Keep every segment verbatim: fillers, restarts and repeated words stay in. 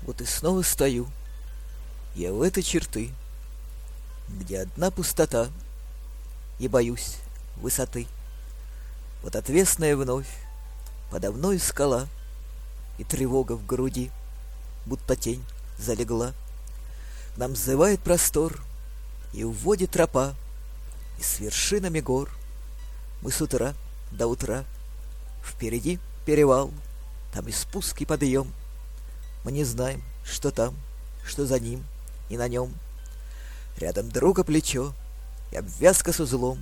Вот и снова стою я в этой черты, где одна пустота, и боюсь высоты. Вот отвесная вновь подо мною скала, и тревога в груди, будто тень залегла. К нам взывает простор, и уводит тропа, и с вершинами гор мы с утра до утра. Впереди перевал, там и спуск, и подъем. Мы не знаем, что там, что за ним и на нем. Рядом друга плечо и обвязка с узлом.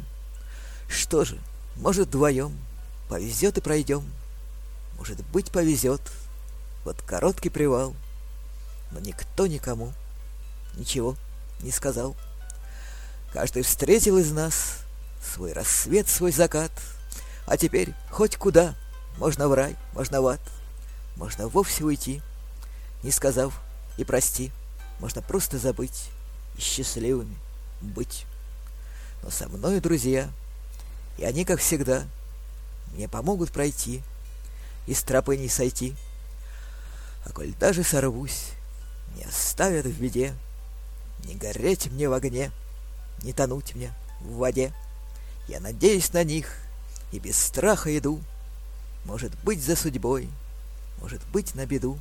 Что же, может, вдвоем повезет и пройдем. Может быть, повезет. Вот короткий привал. Но никто никому ничего не сказал. Каждый встретил из нас свой рассвет, свой закат. А теперь хоть куда, можно в рай, можно в ад, можно вовсе уйти, не сказав и прости. Можно просто забыть и счастливыми быть. Но со мною друзья, и они, как всегда, мне помогут пройти и с тропы не сойти. А коль даже сорвусь, не оставят в беде, не гореть мне в огне, не тонуть мне в воде. Я надеюсь на них и без страха иду. Может быть, за судьбой, может быть, на беду.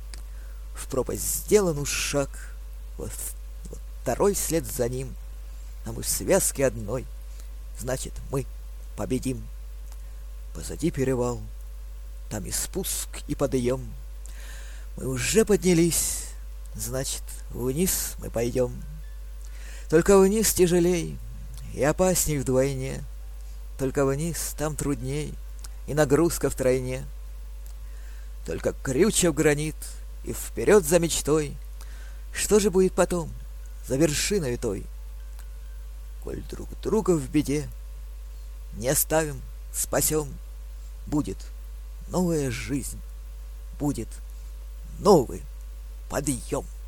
В пропасть сделан уж шаг, вот, вот второй вслед за ним. А мы в связке одной, значит, мы победим. Позади перевал, там и спуск, и подъем. Мы уже поднялись, значит, вниз мы пойдем. Только вниз тяжелей и опасней вдвойне. Только вниз там трудней, и нагрузка втройне. Только крючев гранит, и вперед за мечтой. Что же будет потом, за вершиной той? Коль друг друга в беде не оставим, спасем, будет новая жизнь, будет новый подъем.